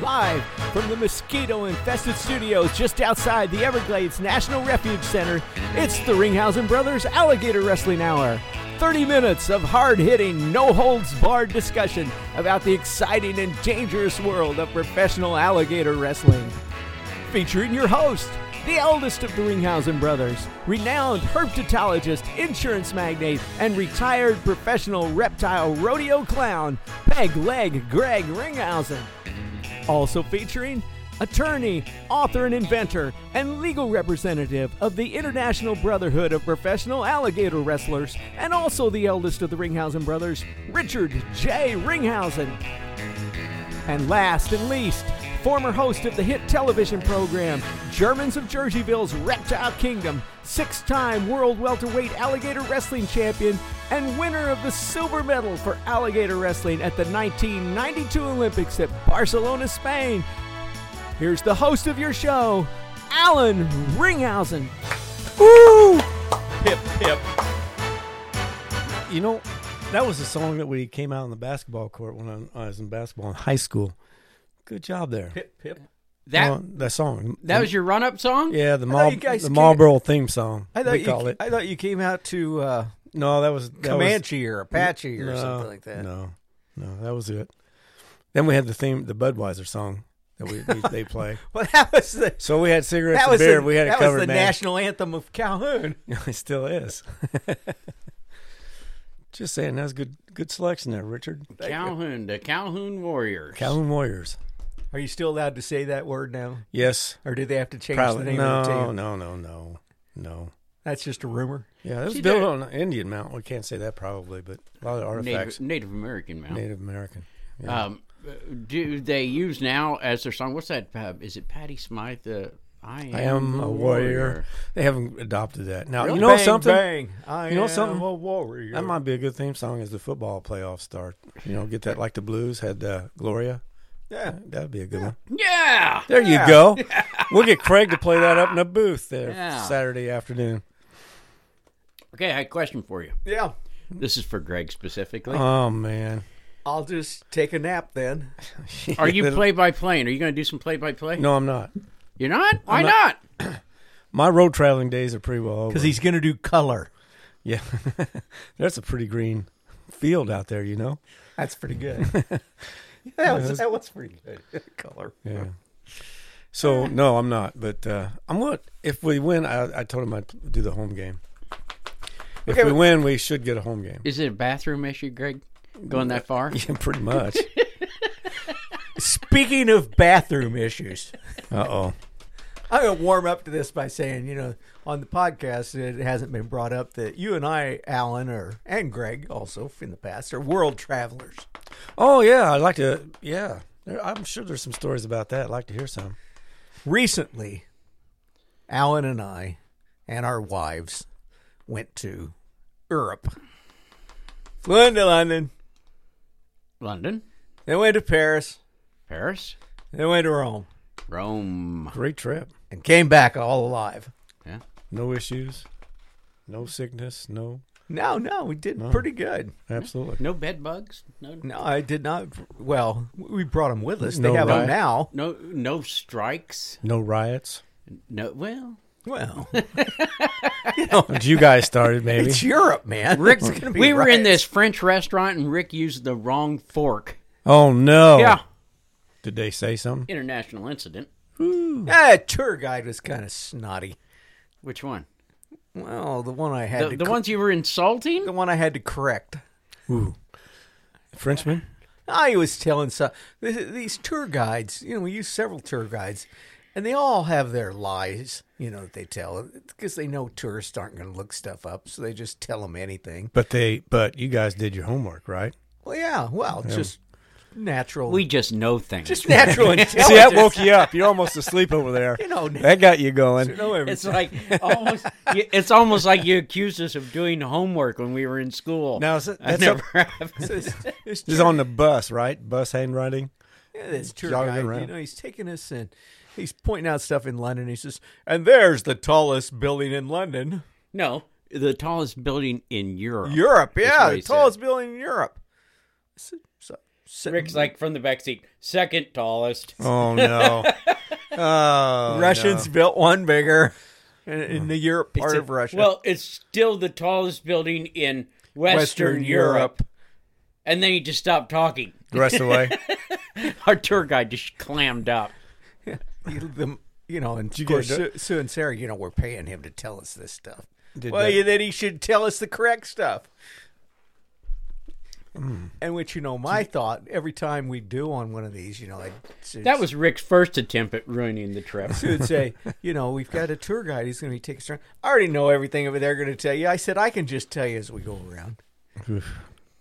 live from the mosquito-infested studios just outside the Everglades National Refuge Center. It's the Ringhausen Brothers Alligator Wrestling Hour. 30 minutes of hard-hitting, no-holds-barred discussion about the exciting and dangerous world of professional alligator wrestling. Featuring your host, the eldest of the Ringhausen brothers, renowned herpetologist, insurance magnate, and retired professional reptile rodeo clown, Peg Leg Greg Ringhausen. Also featuring attorney, author and inventor, and legal representative of the International Brotherhood of Professional Alligator Wrestlers, and also the eldest of the Ringhausen brothers, Richard J. Ringhausen. And last and least, former host of the hit television program, Germans of Jerseyville's Reptile Kingdom, 6-time world welterweight alligator wrestling champion, and winner of the silver medal for alligator wrestling at the 1992 Olympics at Barcelona, Spain. Here's the host of your show, Alan Ringhausen. Woo! Hip, hip. You know, that was a song that we came out on the basketball court when I was in basketball in high school. Good job there. Hip, hip. That song. That was your run-up song? Yeah, the Marlboro theme song. I thought you came out to no, that was Comanche or Apache or something like that. No, that was it. Then we had the Budweiser song that they play. Well, that was the. So we had cigarettes and beer. We had a covered That was the band. national anthem of Calhoun. It still is. Just saying, that was good selection there, Richard. Calhoun, the Calhoun Warriors. Calhoun Warriors. Are you still allowed to say that word now? Yes. Or did they have to change Probably. the name of the team? No. That's just a rumor. Yeah, that was built on an Indian mountain. We can't say that probably, but a lot of artifacts. Native American mountain. Native American. Yeah. Do they use now as their song? What's that? Is it Patti Smythe? I am a warrior. They haven't adopted that. Now, Really? you know Bang, something? Bang. I You know am something? a warrior. That might be a good theme song as the football playoffs start. You know, get that like the Blues had Gloria. Yeah. That'd be a good one. Yeah. There you go. We'll get Craig to play that up in a booth there Yeah. Saturday afternoon. Okay, I had a question for you. Yeah. This is for Greg specifically. Oh, man. I'll just take a nap then. Are you play-by-playing? Are you going to do some play-by-play? No, I'm not. You're not? Why not? My road traveling days are pretty well over. Because he's going to do color. Yeah. That's a pretty green field out there, you know? That's pretty good. that was pretty good. Color. Yeah. So, no, I'm not. But I'm going to, if we win, I told him I'd do the home game. If we win, we should get a home game. Is it a bathroom issue, Greg? Going that far? Yeah, pretty much. Speaking of bathroom issues, Uh-oh. I'm going to warm up to this by saying, on the podcast, it hasn't been brought up that you and I, Alan, and Greg also in the past, are world travelers. Oh, yeah. I'd like to, yeah. I'm sure there's some stories about that. I'd like to hear some. Recently, Alan and I and our wives went to Europe. Flew into London. London? Then went to Paris. Paris? Then went to Rome. Rome. Great trip. And came back all alive. Yeah. No issues. No sickness. No. No, we did pretty good. Absolutely. No bed bugs? No, I did not. Well, we brought them with us. No They have them riot. now. No strikes? No riots. No, well... Well, But you guys started, maybe. it's Europe, man. Rick, It's gonna be we were in riots. this French restaurant and Rick used the wrong fork. Oh, no. Yeah. Did they say something? International incident. Tour guide was kind of snotty. Which one? Well, the one I had The ones you were insulting? the one I had to correct. Ooh. Frenchman? I was telling some these tour guides. We use several tour guides, and they all have their lies. That they tell because they know tourists aren't going to look stuff up, so they just tell them anything. But you guys did your homework, right? Well, yeah. Well, just natural. We just know things. just natural intelligence. See, that woke you up. You're almost asleep over there. That got you going. It's like it's almost like you accused us of doing homework when we were in school. Now, I never have. This is on the bus, right? Bus handwriting. Yeah, this tour Jogging guide, around. he's taking us and he's pointing out stuff in London. He says, and there's the tallest building in London. No, the tallest building in Europe. Europe, That's yeah, what the he tallest said. building in Europe. I said, Rick's like from the back seat, second tallest. Oh no! Oh, Russians no. built one bigger in the Europe part It's of Russia. Well, it's still the tallest building in Western Europe. And then he just stopped talking. The rest of the way. Our tour guide just clammed up. And of you course, get it? Sue and Sarah, we're paying him to tell us this stuff. Did Well, that- then he should tell us the correct stuff. And which, my thought, every time we do on one of these, That was Rick's first attempt at ruining the trip. Sue would say, we've got a tour guide. He's going to be taking us around. I already know everything over there going to tell you. I said, I can just tell you as we go around. Oof.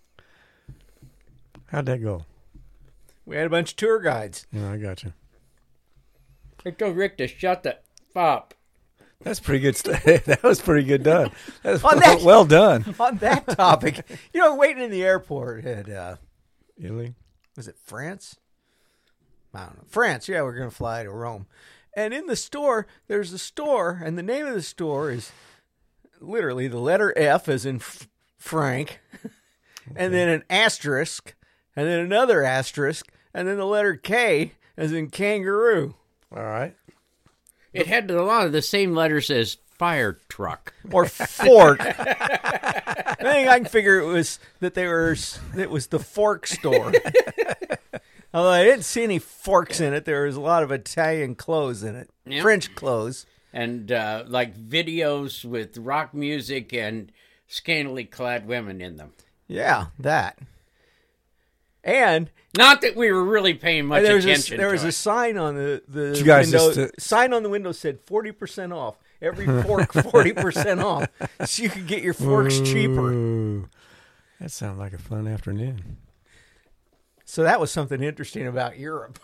How'd that go? We had a bunch of tour guides. Yeah, I got you. I told Rick to shut the up. That's pretty good. That was pretty good done. That's On that- well done. On that topic, waiting in the airport at, Italy. was it France? I don't know. France, yeah, we're going to fly to Rome. And in the store, there's a store, and the name of the store is literally the letter F as in Frank, and then an asterisk, and then another asterisk, and then the letter K as in kangaroo. All right. It had a lot of the same letters as fire truck. Or fork. I think I can figure it was the fork store. Although I didn't see any forks in it, there was a lot of Italian clothes in it, Yep. French clothes. And like videos with rock music and scantily clad women in them. Yeah, that. And Not that we were really paying much attention there was to a it. sign on the you guys window. just, Sign on the window said 40% off. Every fork 40% off. So you could get your forks cheaper. Ooh. That sounded like a fun afternoon. So that was something interesting about Europe.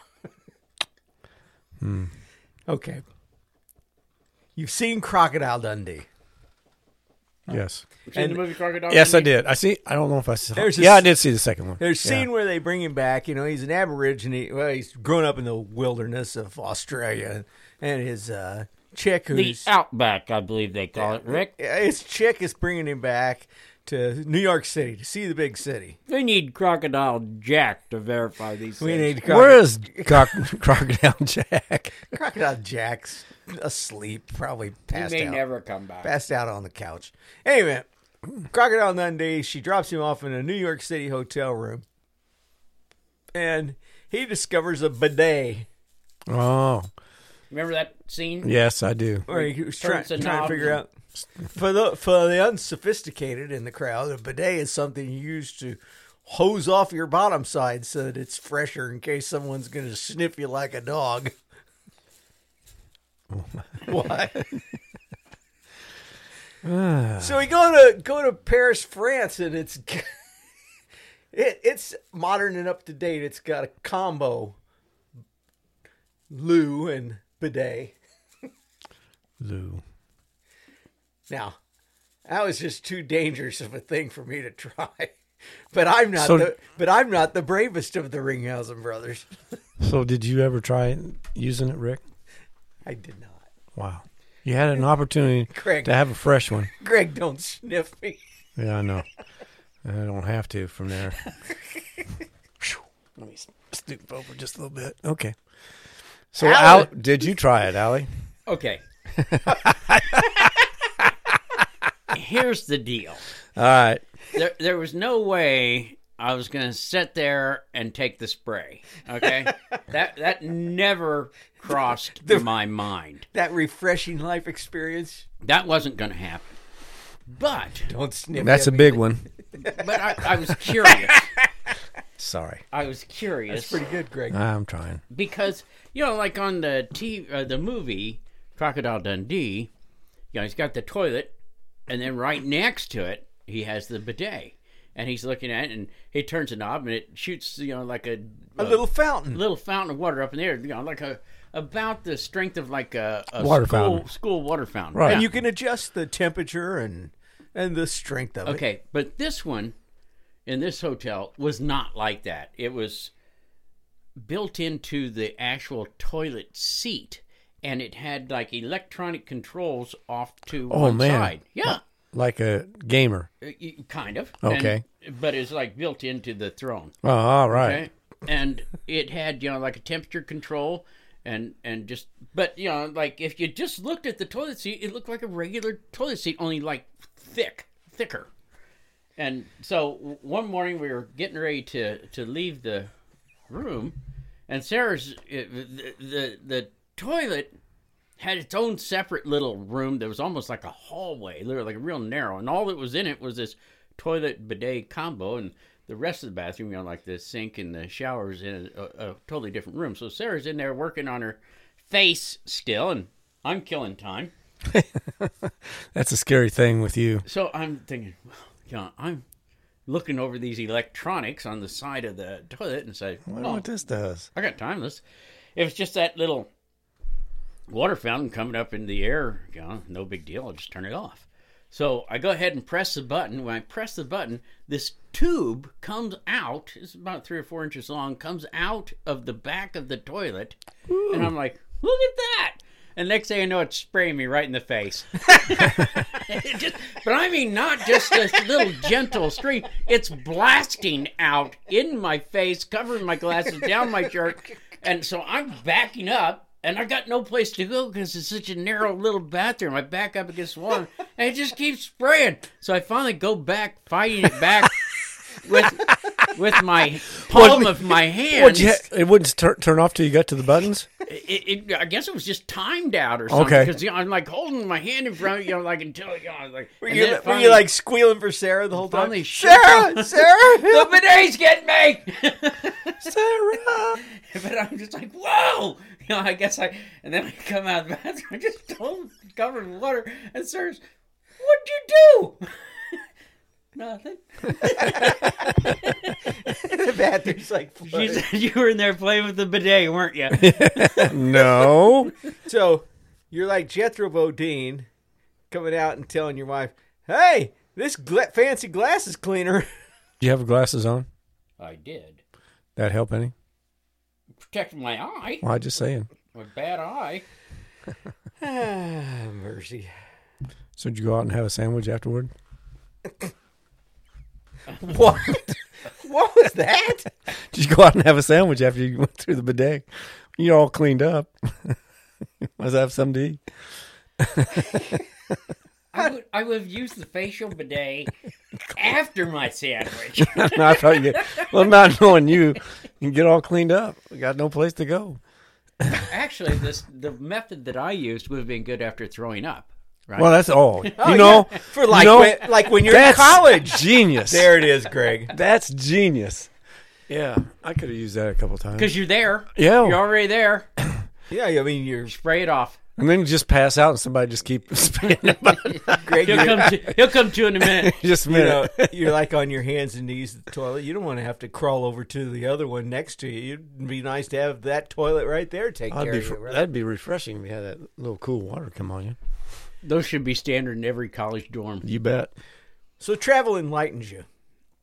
Okay. You've seen Crocodile Dundee. Yes. Seen the movie Crocodile Yes, I Dundee? did. I don't know if I saw. There's a Yeah, I s- did see the second one. There's a Yeah. scene where they bring him back. He's an Aborigine. Well, he's grown up in the wilderness of Australia. And his chick The who's... Outback, I believe they call it, Rick. His chick is bringing him back to New York City to see the big city. We need Crocodile Jack to verify these We things. need Where is Crocodile Jack? Crocodile Jack's asleep, probably He passed may out. never come back. Passed out on the couch. Anyway, Crocodile Dundee, she drops him off in a New York City hotel room. And he discovers a bidet. Oh, Remember that scene? yes, I do. Where he was trying Turns the to knob. figure out. For the unsophisticated in the crowd, a bidet is something you use to hose off your bottom side so that it's fresher in case someone's going to sniff you like a dog. What? So we go to Paris, France, and it's modern and up to date. It's got a combo loo and bidet. Lou. Now, that was just too dangerous of a thing for me to try. But I'm not the bravest of the Ringhausen brothers. So, did you ever try using it, Rick? I did not. Wow. You had an opportunity Craig. to have a fresh one. Greg, don't sniff me. Yeah, I know. I don't have to from there. Let me stoop over just a little bit. Okay. So, Allie. did you try it, Allie? Okay. Here's the deal. All right. There was no way I was going to sit there and take the spray. Okay? That never crossed my mind. That refreshing life experience. That wasn't going to happen. But Don't sniff. That's a at me. big one. I was curious. Sorry. I was curious. That's pretty good, Greg. I'm trying. Because, like on the movie Crocodile Dundee, he's got the toilet, and then right next to it, he has the bidet. And he's looking at it, and he turns the knob, and it shoots, like a little fountain. little fountain of water up in the air, like about the strength of like a Water fountain. school water fountain. Right. And Yeah. you can adjust the temperature and the strength of it. Okay, but this one in this hotel was not like that. It was built into the actual toilet seat, and it had like electronic controls off to one man. side. Yeah. like a gamer. Kind of. Okay. But it's like built into the throne. Oh, all right. Okay? And it had, like a temperature control and just, but, like if you just looked at the toilet seat, it looked like a regular toilet seat, only like thicker. And so one morning we were getting ready to leave the room, and Sarah's, the toilet had its own separate little room that was almost like a hallway, literally like real narrow, and all that was in it was this toilet bidet combo, and the rest of the bathroom, like the sink and the showers in a totally different room. So Sarah's in there working on her face still, and I'm killing time. That's a scary thing with you. So I'm thinking, I'm looking over these electronics on the side of the toilet and say, I wonder what this does. I got time. If it's just that little water fountain coming up in the air, no big deal. I'll just turn it off. So I go ahead and press the button. When I press the button, this tube comes out. It's about 3 or 4 inches long. Comes out of the back of the toilet, and I'm like, "Look at that!" And next thing I know, it's spraying me right in the face. But I mean, not just a little gentle stream. It's blasting out in my face, covering my glasses, down my shirt, and so I'm backing up. And I got no place to go because it's such a narrow little bathroom. I back up against the wall, and it just keeps spraying. So I finally go back, fighting it back with my palm of my hand. It wouldn't turn off till you got to the buttons? I guess it was just timed out or something. Okay. Because I'm like holding my hand in front of like until like. Were you like squealing for Sarah the whole time? Finally, Sarah, the bidet's getting me, Sarah. But I'm just like, whoa. I guess and then I come out of the bathroom, I just covered in water, and Sarah's, what'd you do? Nothing. The bathroom's like She said you were in there playing with the bidet, weren't you? No. So you're like Jethro Bodine coming out and telling your wife, hey, this fancy glasses cleaner. Do you have glasses on? I did. That help any? Protected my eye. Well, I'm just saying. My bad eye. Mercy. So did you go out and have a sandwich afterward? What? What was that? Did you go out and have a sandwich after you went through the bidet? You're all cleaned up. Must have something to eat. I would have used the facial bidet after my sandwich. No, I thought not knowing you can get all cleaned up. We got no place to go. Actually, the method that I used would have been good after throwing up. Right? Well, that's all. Yeah. For when you're in college. Genius. There it is, Greg. That's genius. Yeah, I could have used that a couple times. Because you're there. Yeah. You're already there. Yeah, I mean, you're... Spray it off. And then you just pass out and somebody just keep spraying about it. Greg, He'll come to in a minute. Just a minute. You're like on your hands and knees at the toilet. You don't want to have to crawl over to the other one next to you. It'd be nice to have that toilet right there take care of you. Right? That'd be refreshing. You had that little cool water come on you. Those should be standard in every college dorm. You bet. So travel enlightens you.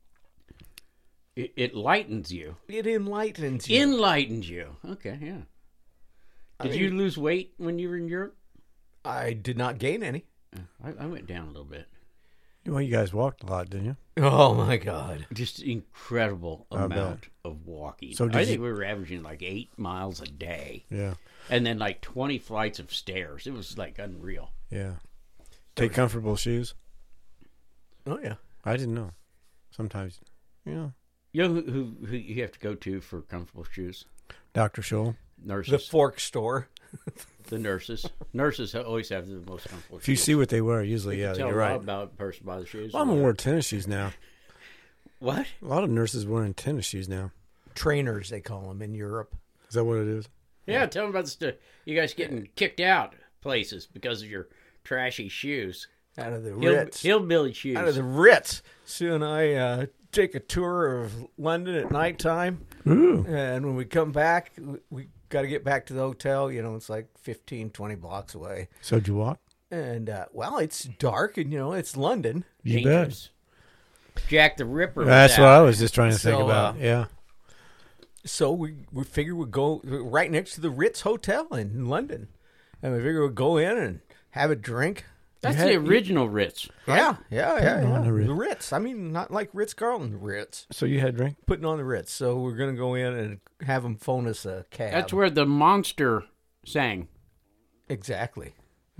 It lightens you. It enlightens you. Enlightens you. Okay, yeah. Did you lose weight when you were in Europe? I did not gain any. I went down a little bit. Well, you guys walked a lot, didn't you? Oh, my God. Just incredible amount of walking. So I think we were averaging like 8 miles a day. Yeah. And then like 20 flights of stairs. It was like unreal. Yeah. Take comfortable shoes? Oh, yeah. I didn't know. Sometimes, You know who you have to go to for comfortable shoes? Dr. Scholl. Nurses. The fork store. The nurses. Nurses always have the most comfortable shoes. If you see what they wear, usually, tell you're right. about a person by the shoes. Well, I'm going to wear tennis shoes now. What? A lot of nurses wearing tennis shoes now. Trainers, they call them in Europe. Is that what it is? Yeah, tell them about the stuff. You guys getting kicked out places because of your trashy shoes. Out of the Ritz. Hillbilly shoes. Out of the Ritz. Sue and I take a tour of London at nighttime. Ooh. And when we come back, we got to get back to the hotel. It's like 15, 20 blocks away. So did you walk? And, it's dark and, it's London. You Dangerous. Bet. Jack the Ripper. That's what I was just trying to think about. Yeah. So we figured we'd go right next to the Ritz Hotel in London. And we figured we'd go in and have a drink That's the original Ritz. Yeah. on the Ritz. The Ritz. I mean, not like Ritz-Carlton, the Ritz. So you had drink? Putting on the Ritz. So we're going to go in and have them phone us a cab. That's where the monster sang. Exactly.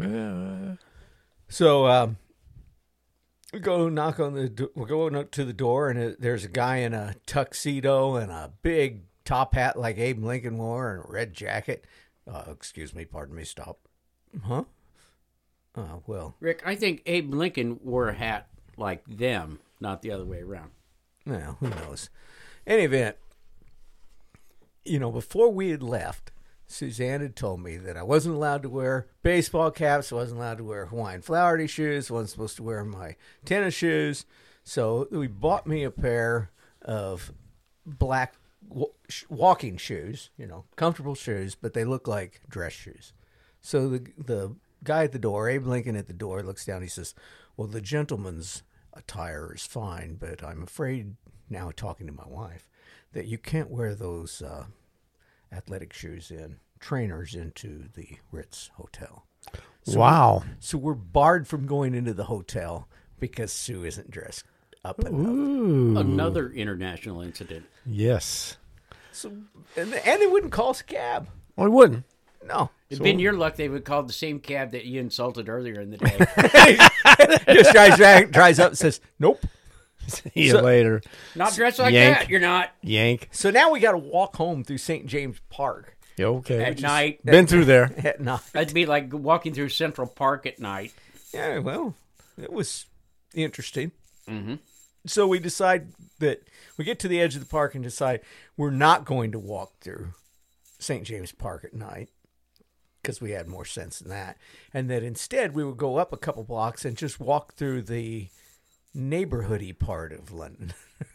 So we go knock on the door. We're going up to the door, and there's a guy in a tuxedo and a big top hat like Abe Lincoln wore and a red jacket. Excuse me, pardon me, stop. Huh? Well. Rick, I think Abe Lincoln wore a hat like them, not the other way around. Well, who knows? In any event, before we had left, Suzanne had told me that I wasn't allowed to wear baseball caps, wasn't allowed to wear Hawaiian flowery shoes, wasn't supposed to wear my tennis shoes. So we bought me a pair of black walking shoes, comfortable shoes, but they look like dress shoes. So the guy at the door, Abe Lincoln at the door, looks down. He says, well, the gentleman's attire is fine, but I'm afraid, now talking to my wife, that you can't wear those athletic shoes trainers into the Ritz Hotel. Wow. So we're barred from going into the hotel because Sue isn't dressed up enough. Another international incident. Yes. So, and they wouldn't call us a cab. Well, it wouldn't. No. It'd been your luck they would call the same cab that you insulted earlier in the day. Just drives up and says, nope. See you later. Not dressed like Yank. that, you're not. Yank. So now we got to walk home through St. James Park Okay. At night. Been through there. at night. That'd be like walking through Central Park at night. Yeah, well, it was interesting. Mm-hmm. So we decide that we get to the edge of the park and decide we're not going to walk through St. James Park at night because we had more sense than that. And that instead we would go up a couple blocks and just walk through the neighborhoody part of London.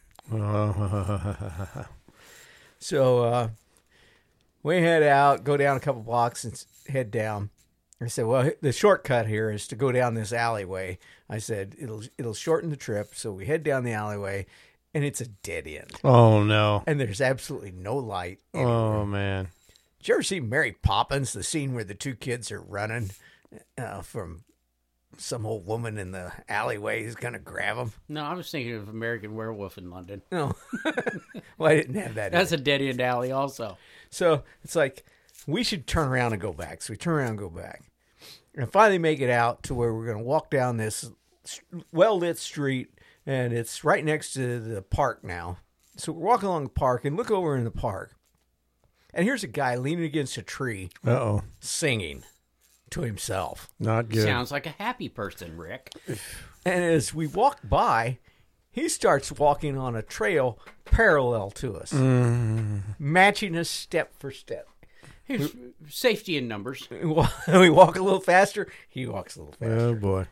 So we head out, go down a couple blocks and head down. I said, well, the shortcut here is to go down this alleyway. I said, it'll shorten the trip. So we head down the alleyway, and it's a dead end. Oh, no. And there's absolutely no light anywhere. Oh, man. Did you ever see Mary Poppins, the scene where the two kids are running from some old woman in the alleyway is going to grab them? No, I was thinking of American Werewolf in London. No. Well, I didn't have that. That's either. a dead-end alley also. So it's like, we should turn around and go back. So we turn around and go back. And finally make it out to where we're going to walk down this well-lit street, and it's right next to the park now. So we're walking along the park and look over in the park. And here's a guy leaning against a tree Uh-oh. singing to himself. Not good. Sounds like a happy person, Rick. And as we walk by, he starts walking on a trail parallel to us, matching us step for step. Here's safety in numbers. We walk a little faster, he walks a little faster. Oh, boy.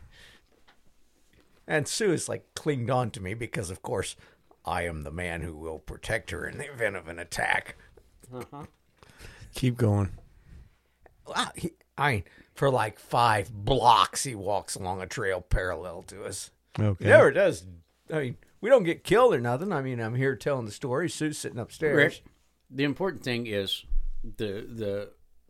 And Sue is like clinged on to me because, of course, I am the man who will protect her in the event of an attack. Keep going. Wow, for like 5 blocks, he walks along a trail parallel to us. Okay. He never does. I mean, we don't get killed or nothing. I mean, I'm here telling the story. Sue's sitting upstairs. Rick, the important thing is the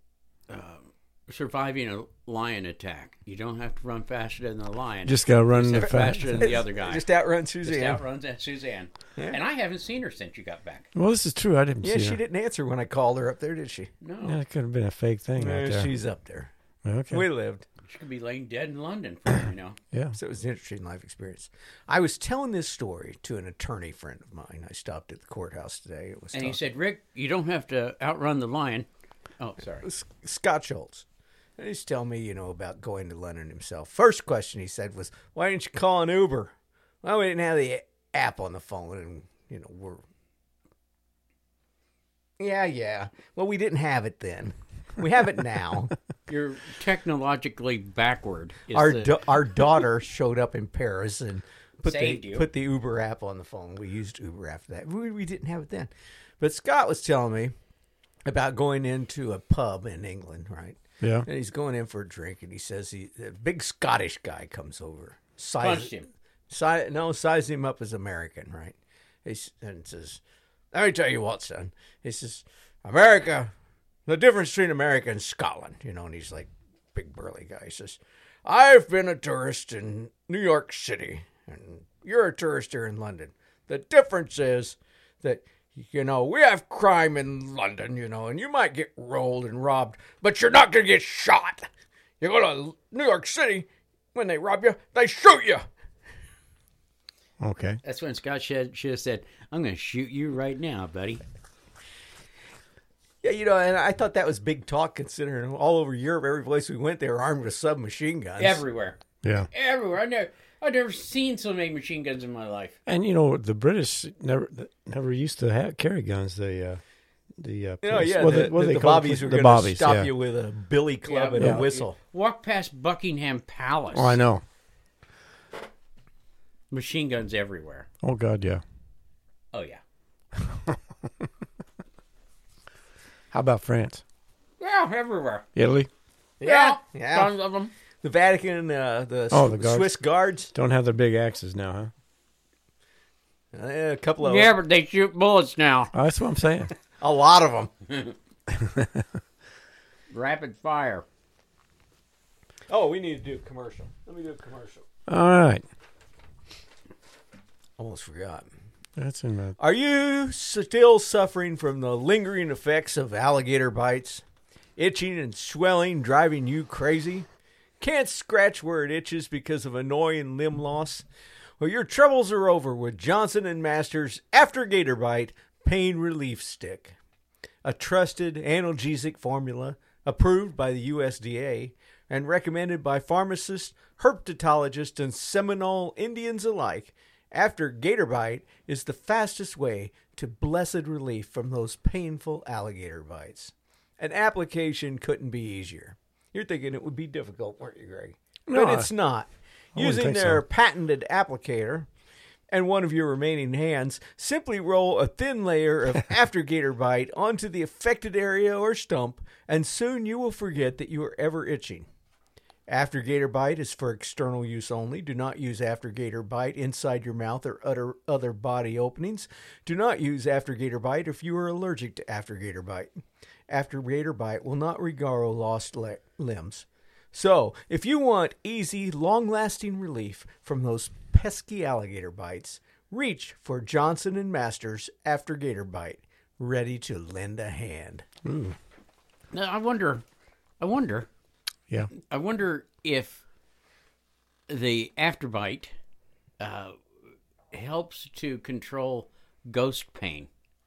surviving a lion attack. You don't have to run faster than the lion. Just got to run the faster than the other guy. Just outrun Just Suzanne. outruns Suzanne. Yeah. And I haven't seen her since you got back. Well, this is true. I didn't Yeah, see she her. didn't answer when I called her up there, did she? No. Yeah, it could have been a fake thing out there. She's up there. Okay. We lived. She could be laying dead in London for all you know. Yeah. So it was an interesting life experience. I was telling this story to an attorney friend of mine. I stopped at the courthouse today. It was And he said, Rick, you don't have to outrun the lion. Oh, sorry. Scott Schultz. And he's telling me, about going to London himself. First question he said was, why didn't you call an Uber? Well, we didn't have the app on the phone, and, we're... Yeah. Well, we didn't have it then. We have it now. You're technologically backward. is Our daughter showed up in Paris and put Saved the you. Uber app on the phone. We used Uber after that. We didn't have it then. But Scott was telling me about going into a pub in England, right? Yeah. And he's going in for a drink, and he says a big Scottish guy comes over. Punched him. Sized him up as American, right? And says, let me tell you what, son. He says, America, the difference between America and Scotland, and he's like, big burly guy. He says, I've been a tourist in New York City, and you're a tourist here in London. The difference is that, you know, we have crime in London, you know, and you might get rolled and robbed, but you're not going to get shot. You go to New York City, when they rob you, they shoot you. Okay. That's when Scott should have said, I'm going to shoot you right now, buddy. Yeah, you know, and I thought that was big talk considering all over Europe, every place we went, they were armed with submachine guns. Everywhere. Yeah. Everywhere. I've never seen so many machine guns in my life. And you know the British never used to carry guns. The yeah, what do they the call it? bobbies were The going to bobbies, stop yeah. you with a billy club and Yeah. a whistle. Walk past Buckingham Palace. Oh, I know. Machine guns everywhere. Oh God, yeah. Oh, yeah. How about France? Yeah, everywhere. Italy? Yeah. Tons of them. The Vatican, the the guards. Swiss guards, Don't have their big axes now, huh? a couple of Yeah, but they shoot bullets now. Oh, that's what I'm saying. a lot of them. Rapid fire. Oh, we need to do a commercial. Let me do a commercial. All right. Almost forgot. That's in the... Are you still suffering from the lingering effects of alligator bites? Itching and swelling driving you crazy? Can't scratch where it itches because of annoying limb loss? Well, your troubles are over with Johnson & Master's After Gator Bite Pain Relief Stick. A trusted analgesic formula approved by the USDA and recommended by pharmacists, herpetologists, and Seminole Indians alike. After Gator Bite is the fastest way to blessed relief from those painful alligator bites. An application couldn't be easier. You're thinking it would be difficult, weren't you, Greg? No, But it's not. I wouldn't Using think their so. patented applicator and one of your remaining hands, simply roll a thin layer of After Gator Bite onto the affected area or stump, and soon you will forget that you are ever itching. After Gator Bite is for external use only. Do not use After Gator Bite inside your mouth or other body openings. Do not use After Gator Bite if you are allergic to After Gator Bite. After Gator Bite will not regaro lost limbs. So, if you want easy, long-lasting relief from those pesky alligator bites, reach for Johnson & Master's After Gator Bite, ready to lend a hand. Ooh. Now, I wonder Yeah. if the Afterbite helps to control ghost pain.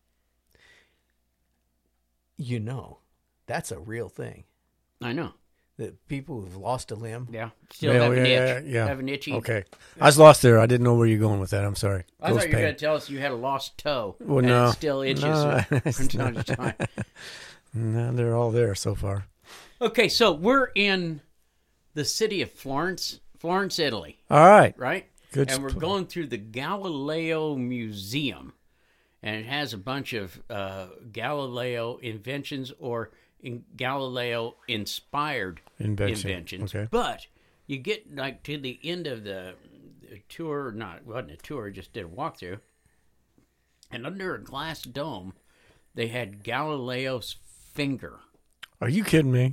You know, that's a real thing. I know. The people who've lost a limb. Yeah. Still Yeah, have an yeah, itch. yeah. Have an itchy. Okay. I was lost there. I didn't know where you're going with that. I'm sorry. I thought Ghost you were pain. going to tell us you had a lost toe. Well, and no. it still itches No, from it's time to time. No, they're all there so far. Okay, so we're in the city of Florence, Italy, All right. right? Good And we're spot. going through the Galileo Museum, and it has a bunch of Galileo inventions or Galileo-inspired inventions. Okay. But you get like to the end of the tour, it wasn't a tour, just did a walkthrough, and under a glass dome, they had Galileo's finger. Are you kidding me?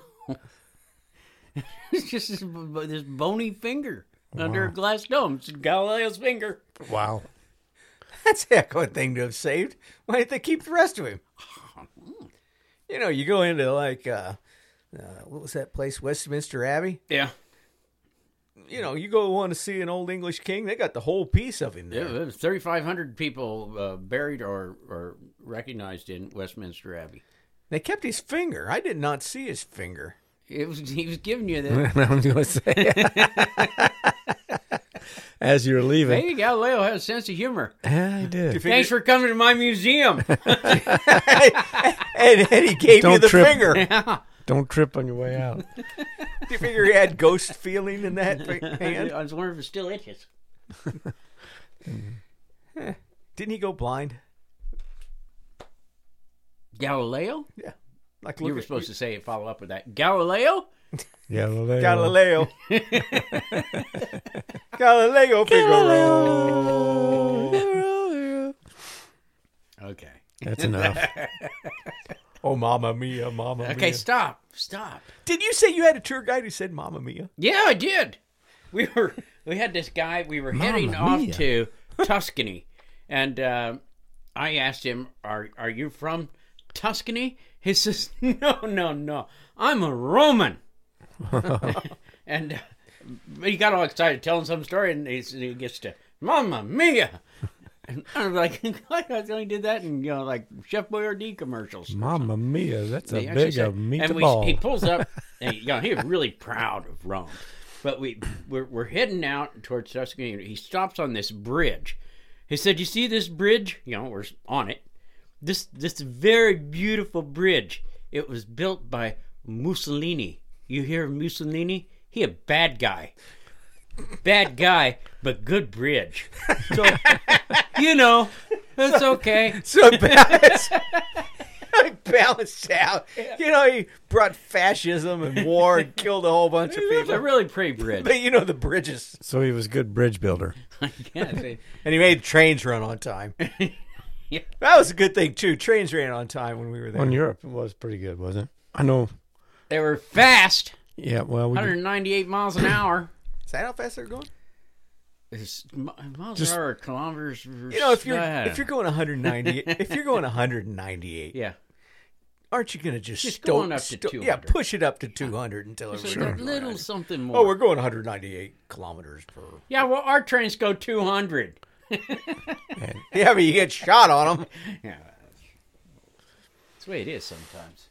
It's just this bony finger under a glass dome. It's Galileo's finger. Wow. That's a heck of a thing to have saved. Why didn't they keep the rest of him? You know, you go into like, what was that place, Westminster Abbey? Yeah. You know, you go want to see an old English king, they got the whole piece of him Yeah, there. there was 3,500 people buried or recognized in Westminster Abbey. They kept his finger. I did not see his finger. He was giving you the. I was going to say. As you're leaving. Maybe Galileo has a sense of humor. Yeah, I did. Thanks for coming to my museum. And he gave you Don't the trip. finger. Yeah. Don't trip on your way out. Do you figure he had ghost feeling in that hand? I was wondering if it still itches. Didn't he go blind? Galileo? Yeah. Like You were supposed to say follow up with that. Galileo? Yeah, Galileo. Galileo Figaro. Okay. That's enough. Oh, Mamma Mia, Mamma Mia. Okay, stop. Did you say you had a tour guide who said Mamma Mia? Yeah, I did. We had this guy. We were heading Mamma off mia. to Tuscany, and I asked him, "Are you from Tuscany?" He says, "No. I'm a Roman." And he got all excited telling some story, and he gets to Mamma Mia. And I was like, I only did that in like Chef Boyardee commercials. Mamma mia, that's a They actually big said- meatball. he pulls up, and he was really proud of Rome. But we're heading out towards Tuscany. He stops on this bridge. He said, "You see this bridge? We're on it. This very beautiful bridge. It was built by Mussolini. You hear of Mussolini? He a bad guy. Bad guy, but good bridge. So, it's okay." So balanced out. He brought fascism and war and killed a whole bunch of It was a people. really pretty bridge. But the bridges. So he was a good bridge builder. Yeah, And he made trains run on time. Yeah. That was a good thing, too. Trains ran on time when we were there. On Europe, it was pretty good, wasn't it? I know. They were fast, Yeah, well, 198 miles an hour. Is that how fast they're going? It's miles Just- an hour, kilometers. If you're going 190, if you're going 198, yeah, aren't you going to just going up to 200. Yeah, push it up to 200 until so it's that little something more. Oh, we're going 198 kilometers per. Yeah, well, our trains go 200. Yeah, but you get shot on them. Yeah, that's the way it is sometimes.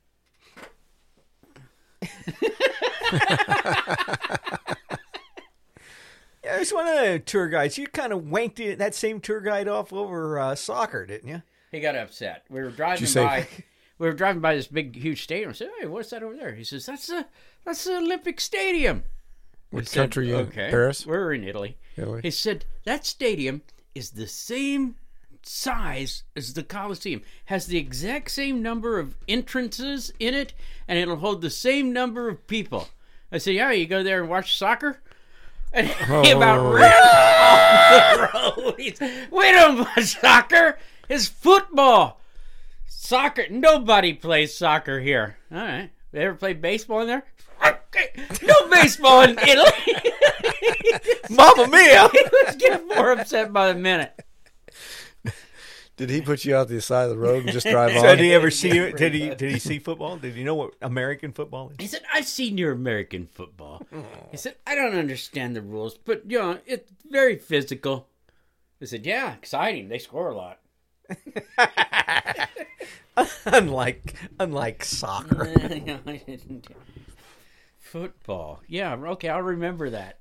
Yeah, there's one of the tour guides. You kind of wanked that same tour guide off over soccer, didn't you? He got upset. We were driving say- by. We were driving by this big, huge stadium. I said, "Hey, what's that over there?" He says, "That's the Olympic Stadium." what I said, country? Okay, Paris? We're in Italy. Italy. He said that stadium is the same size as the Coliseum, has the exact same number of entrances in it, and it'll hold the same number of people. I said, "Yeah, you go there and watch soccer." And he about ran off the road. He said, "We don't watch soccer. It's football. Soccer. Nobody plays soccer here." All right. They ever play baseball in there? Okay. No baseball in Italy. Mamma Mia! He was getting more upset by the minute. Did he put you out the side of the road and just drive So on? did he ever see? Did he see football? Did he know what American football is? He said, "I've seen your American football." He said, "I don't understand the rules, but it's very physical." I said, "Yeah, exciting. They score a lot." unlike soccer. I didn't. Football. Yeah, okay, I'll remember that.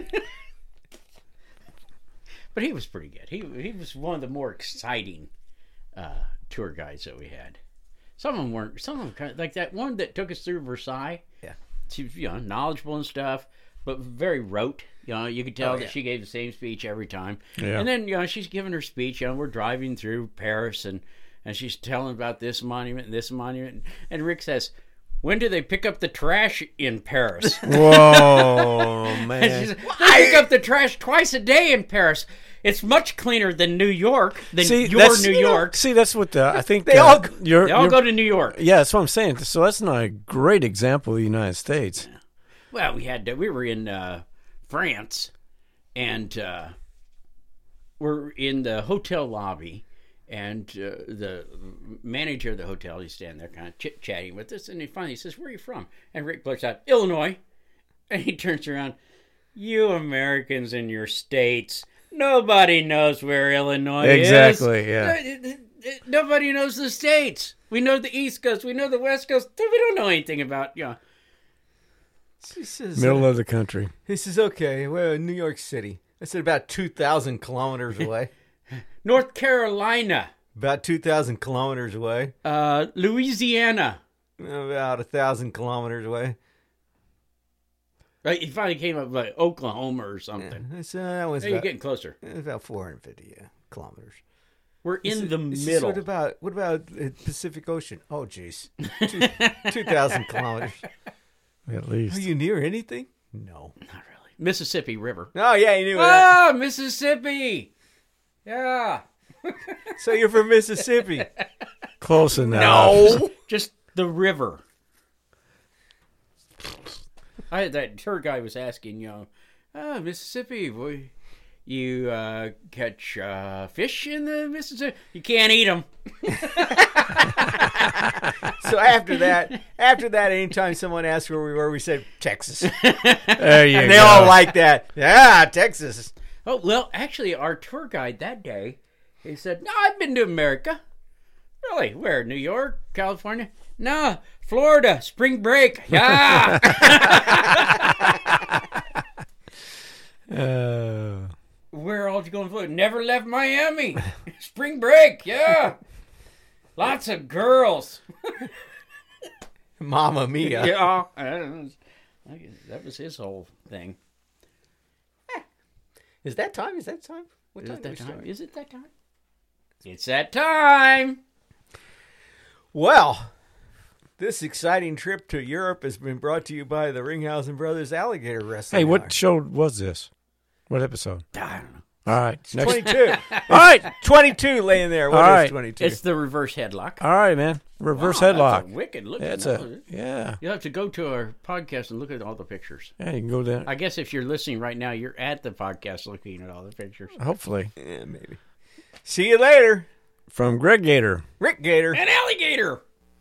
But he was pretty good. He was one of the more exciting tour guides that we had. Some of them weren't. Some of them kind of like that one that took us through Versailles. Yeah. She was knowledgeable and stuff, but very rote. You could tell that she gave the same speech every time. Yeah. And then she's giving her speech. We're driving through Paris, and she's telling about this monument and this monument. And Rick says, "When do they pick up the trash in Paris?" Whoa, And she man. says, "They pick up the trash twice a day in Paris. It's much cleaner than New York, than See, your that's- New York. See, that's what I think. They all go- you're, They all you're- go to New York." Yeah, that's what I'm saying. So that's not a great example of the United States. Well, we were in France, and we're in the hotel lobby, and the manager of the hotel, he's standing there kind of chit-chatting with us, and he finally says, "Where are you from?" And Rick blurts out, "Illinois." And he turns around, "You Americans in your states, nobody knows where Illinois Exactly, is." yeah. Nobody knows the states. We know the East Coast, we know the West Coast. We don't know anything about, He says, Middle of the country. he says, "Okay, we're in New York City. I said about 2,000 kilometers away. North Carolina, About 2,000 kilometers away. Louisiana. About 1,000 kilometers away. Right, he finally came up with like Oklahoma or something. I said, that was Hey, you're about, getting closer. about 450 kilometers. We're in the He says, middle. What about the Pacific Ocean? Oh, jeez. 2,000 kilometers. At Are least. you near anything? No. Not really. Mississippi River. Oh, yeah, you knew that. Ah, Mississippi. Yeah. So you're from Mississippi. Close enough. No. Just the river. That tour guy was asking, Mississippi, boy, you catch fish in the Mississippi? You can't eat them. So after that, anytime someone asked where we were, we said Texas. There you And go. they all like that. Yeah, Texas. Oh, well, actually, our tour guide that day, he said, no, I've been to America. Really? Where? New York? California? No, Florida. Spring break. Yeah. Where all did you go in Florida? Never left Miami. Spring break. Yeah. Lots of girls. Mamma mia. Yeah. That was his whole thing. Is that time? Is that time? What Is time it do we that time? start? Is it that time? It's that time. Well, this exciting trip to Europe has been brought to you by the Ringhausen Brothers Alligator Wrestling. Hey, what Hour. show was this? What episode? I don't know. All right. Next. 22. All right. 22 laying there. What All is right. 22? It's the reverse headlock. All right, man. Reverse Wow, headlock. That's a wicked looking. That's one. yeah. You'll have to go to our podcast and look at all the pictures. Yeah, you can go there. I guess if you're listening right now, you're at the podcast looking at all the pictures. Hopefully. Yeah, maybe. See you later, From Greg Gator. Rick Gator. An alligator!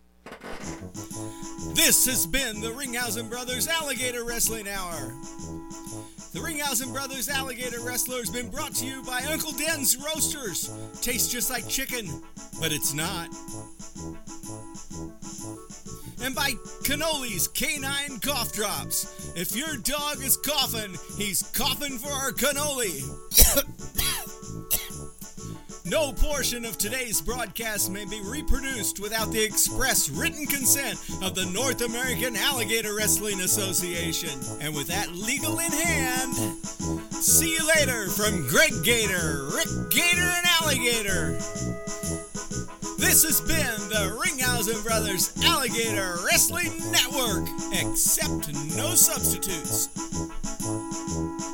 This has been the Ringhausen Brothers Alligator Wrestling Hour. The Ringhausen Brothers Alligator Wrestler has been brought to you by Uncle Den's Roasters. Tastes just like chicken, but it's not. And by Canoli's Canine Cough Drops. If your dog is coughing, he's coughing for our cannoli. No portion of today's broadcast may be reproduced without the express written consent of the North American Alligator Wrestling Association. And with that legal in hand, see you later from Greg Gator, Rick Gator, and Alligator. This has been the Ringhausen Brothers Alligator Wrestling Network, except no substitutes.